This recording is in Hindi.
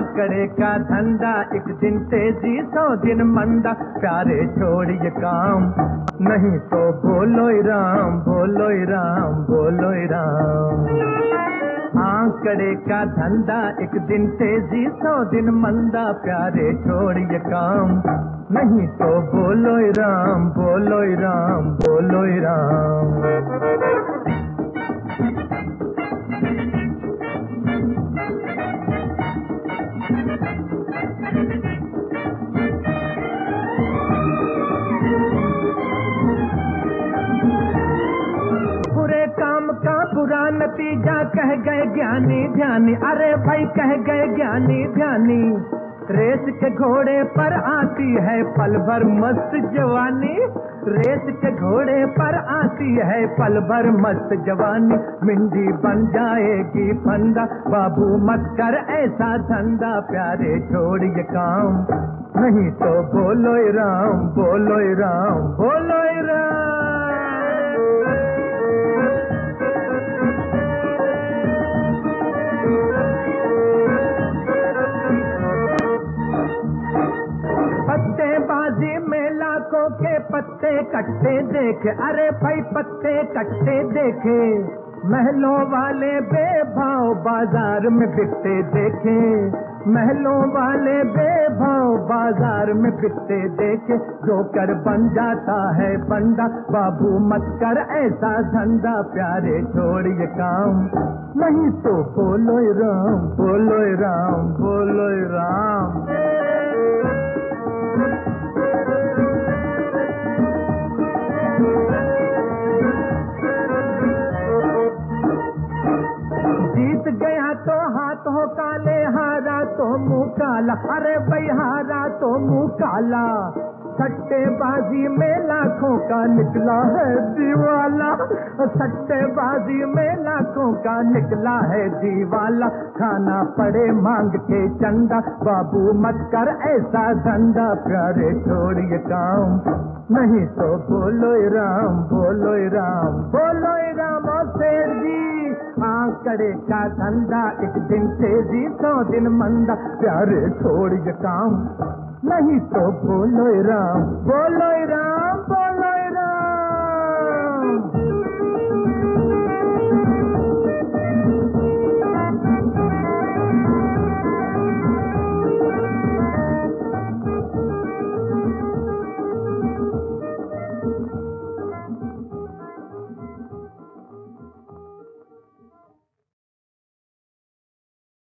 आंकड़े का धंधा, एक दिन तेजी 100 दिन मंदा, प्यारे छोड़िए काम, नहीं तो बोलो राम, बोलो राम, बोलो राम। आंकड़े का धंधा, एक दिन तेजी 100 दिन मंदा, प्यारे छोड़िए काम, नहीं तो बोलो राम, बोलो राम, बोलो राम। बुरे काम का बुरा नतीजा कह गए ज्ञानी ध्यानी, अरे भाई कह गए ज्ञानी ध्यानी। रेस के घोड़े पर आती है पल भर मस्त जवानी, रेस के घोड़े पर आती है पल भर मस्त जवानी। मिंडी बन जाएगी फंदा, बाबू मत कर ऐसा धंधा, प्यारे छोड़िए काम, नहीं तो बोलो राम, बोलो राम, बोलो राम। पत्तेबाजी में लाखों के पत्ते कट्टे देखे, अरे भाई पत्ते कट्टे देखे। महलों वाले बेभाव बाजार में बिकते देखे, महलों वाले बेभाव बाजार में बिकते देखे। जोकर बन जाता है बंदा, बाबू मत कर ऐसा धंधा, प्यारे छोड़िए काम, नहीं तो बोलो राम, बोलो राम, बोलो राम। जीत गया तो हाथ हो काले, हारा तो मुंह काला, अरे भाई हारा तो मुंह काला। सट्टेबाजी में लाखों का निकला है दीवाला, सट्टेबाजी में लाखों का निकला है दीवाला। खाना पड़े मांग के चंदा, बाबू मत कर ऐसा धंधा, प्यारे छोड़िए काम, नहीं तो बोलो राम, बोलो राम, बोलो राम। और शेर जी आंकड़े का धंधा, एक दिन तेजी 100 दिन मंदा, प्यारे छोड़िए काम, नहीं तो बोलो राम, बोलो राम।